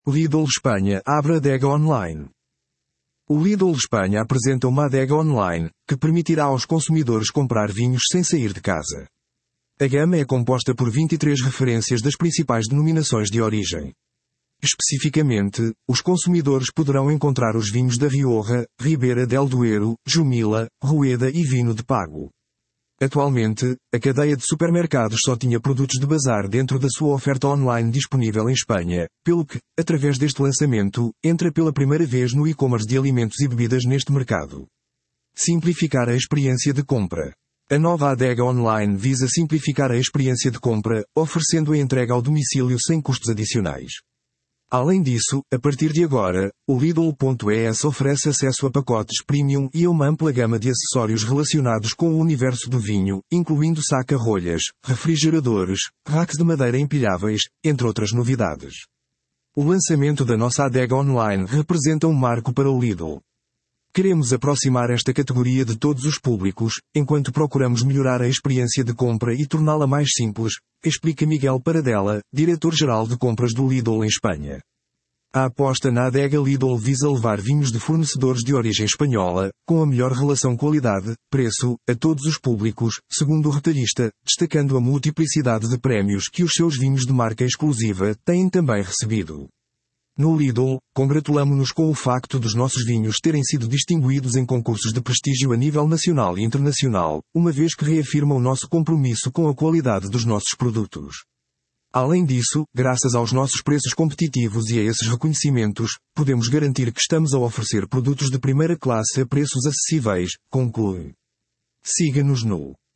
Lidl Espanha abre adega online. O Lidl Espanha apresenta uma adega online, que permitirá aos consumidores comprar vinhos sem sair de casa. A gama é composta por 23 referências das principais denominações de origem. Especificamente, os consumidores poderão encontrar os vinhos da Rioja, Ribeira del Duero, Jumilla, Rueda e Vinho de Pago. Atualmente, a cadeia de supermercados só tinha produtos de bazar dentro da sua oferta online disponível em Espanha, pelo que, através deste lançamento, entra pela primeira vez no e-commerce de alimentos e bebidas neste mercado. Simplificar a experiência de compra. A nova adega online visa simplificar a experiência de compra, oferecendo a entrega ao domicílio sem custos adicionais. Além disso, a partir de agora, o Lidl.es oferece acesso a pacotes premium e a uma ampla gama de acessórios relacionados com o universo do vinho, incluindo saca-rolhas, refrigeradores, racks de madeira empilháveis, entre outras novidades. O lançamento da nossa adega online representa um marco para o Lidl. Queremos aproximar esta categoria de todos os públicos, enquanto procuramos melhorar a experiência de compra e torná-la mais simples, explica Miguel Paradella, diretor-geral de compras do Lidl em Espanha. A aposta na adega Lidl visa levar vinhos de fornecedores de origem espanhola, com a melhor relação qualidade-preço, a todos os públicos, segundo o retalhista, destacando a multiplicidade de prémios que os seus vinhos de marca exclusiva têm também recebido. No Lidl, congratulamo-nos com o facto dos nossos vinhos terem sido distinguidos em concursos de prestígio a nível nacional e internacional, uma vez que reafirma o nosso compromisso com a qualidade dos nossos produtos. Além disso, graças aos nossos preços competitivos e a esses reconhecimentos, podemos garantir que estamos a oferecer produtos de primeira classe a preços acessíveis, conclui. Siga-nos no